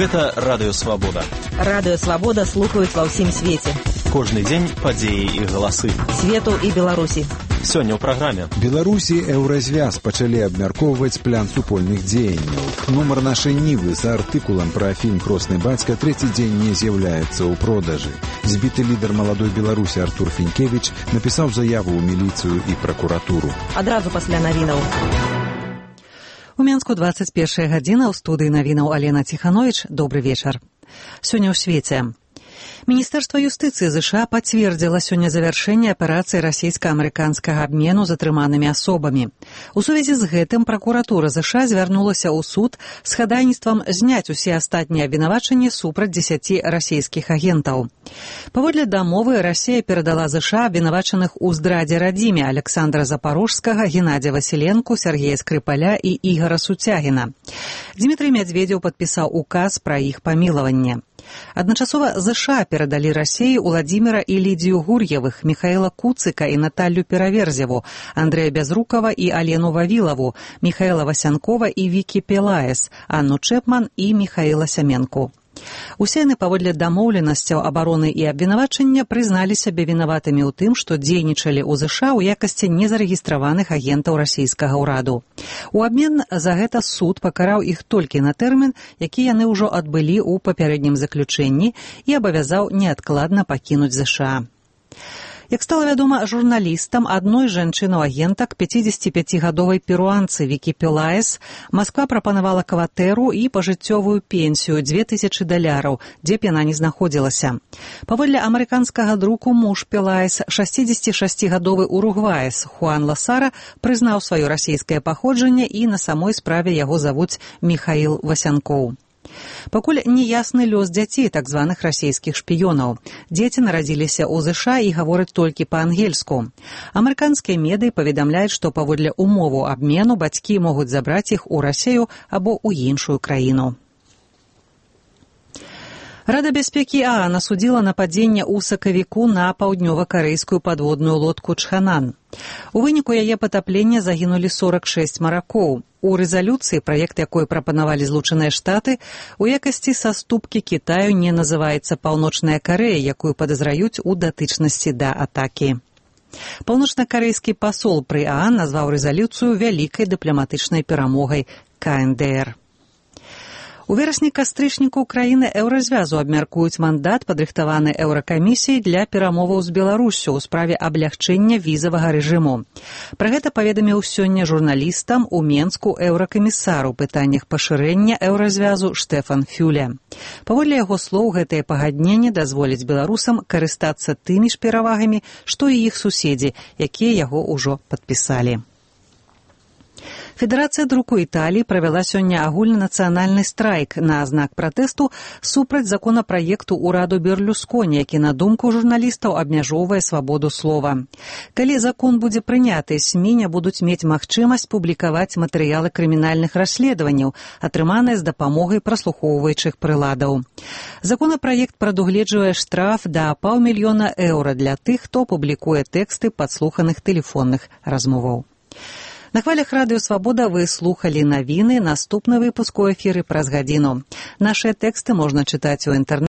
Гэта Радыё Свабода. Радыё Свабода слухаюць ва ўсім свеце. Кожны дзень падзеі і галасы. Свету і Беларусі. Сёння ў праграме. Беларусі Еўразвяз пачалі абмяркоўваць план супольных дзеянняў. Нумар нашай Нівы з артыкулам пра фільм «Кросны бацька» трэці дзень не з'яўляецца ў продажы. Збіты лідар маладой Беларусі Артур Фінкевіч напісаў заяву ў міліцыю і пракуратуру. Адразу пасля навінаў. У Менску 21 гадзіна, ў студыі навінаў Алена Ціхановіч. Добры вечар. Сёння ў свеце. Міністэрства юстыцыі ЗША пацвердзіла сёння завяршэнне аперацыі расійска-амерыканскага абмену затрыманымі асобамі. У сувязі з гэтым пракуратура ЗША звярнулася ў суд з хадайніцтвам зняць усе астатнія абвінавачанні супраць 10 расійскіх агентаў. Паводле дамовы Расія перадала ЗША абвінавачаных у здрадзе радзіме Александра Запарожскага, Геннадзя Васіленку, Сергея Скрыпаля і Ігара Суцягіна. Дмітрый Мядзведзеў падпісаў указ пра іх памілаванне. Адначасова ЗША перадалі Расіі Уладзіміра і Лідзію Гур'евых, Міхаіла Куцыка і Наталью Пераверзеву, Андрэя Бязрукава і Алену Вавілаву, Міхаіла Васянкова і Вікі Пелаес, Анну Чэпман і Міхаіла Сяменку. Усе яны паводле дамоўленасцяў абароны і абвінавачання прызналі сябе вінаватымі ў тым, што дзейнічалі ў ЗША ў якасці незарэгістраваных агентаў расійскага ўраду. У абмен за гэта суд пакараў іх толькі на тэрмін, які яны ўжо адбылі ў папярэднім заключэнні, і абавязаў неадкладна пакінуць ЗША. Як стала вядома журналістам адной жанчыну-агентак, 55-гадовай перуанцы Вікі Пелаес, Масква прапанавала кватэру і пажыццёвую пенсію $2000, дзе б яна не знаходзілася. Паводле амерыканскага друку муж Пелаес, 66-гадовы уругваец Хуан Ласара, прызнаў сваё расійскае паходжанне і на самой справе яго завуць Міхаіл Васянкоў. Пакуль неясны лёс дзяцей так званых расійскіх шпіёнаў. Дзеці нарадзіліся ў ЗША і гавораць толькі па-ангельску. Амерыканскія медыі паведамляюць, што паводле умову абмену бацькі могуць забраць іх у Расію або ў іншую краіну. Рада бяспекі ААН асудзіла нападзенне ў сакавіку на паўднёва-карэйскую падводную лодку «Чханан». У выніку яе патаплення загінулі 46 маракоў. У рэзалюцыі, праект якой прапанавалі Злучаныя Штаты, у якасці саступкі Кітаю не называецца Паўночная Карэя, якую падазраюць у датычнасці да атакі. Паўночна-карэйскі пасол пры ААН назваў рэзалюцыю вялікай дыпламатычнай перамогай КНДР. У верасні-кастрычніку краіны Еўразвязу абмяркуюць мандат, падрыхтаваны Еўракамісіяй для перамоваў з Беларуссю ў справе аблягчэння візавага рэжыму. Пра гэта паведаміў сёння журналістам у Менску еўракамісар у пытаннях пашырэння Еўразвязу Штэфан Фюле. Паводле яго слоў, гэтае пагадненне дазволіць беларусам карыстацца тымі ж перавагамі, што і іх суседзі, якія яго ўжо падпісалі. Федэрацыя друку Італіі правяла сёння агульнанацыянальны страйк на знак пратэсту супраць законапраекту ўраду Берлюсконі, які, на думку журналістаў, абмяжоўвае свабоду слова. Калі закон будзе прыняты, СМІ не будуць мець магчымасць публікаваць матэрыялы крымінальных расследаванняў, атрыманыя з дапамогай праслухоўваючых прыладаў. Законапраект прадугледжвае штраф да €500 000 для тых, хто публікуе тэксты падслуханых тэлефонных размоваў. На хвалях Радыё Свабода вы слухалі навіны. Наступны выпуск у эфіры праз гадзіну. Нашыя тэксты можна чытаць у інтэрнэце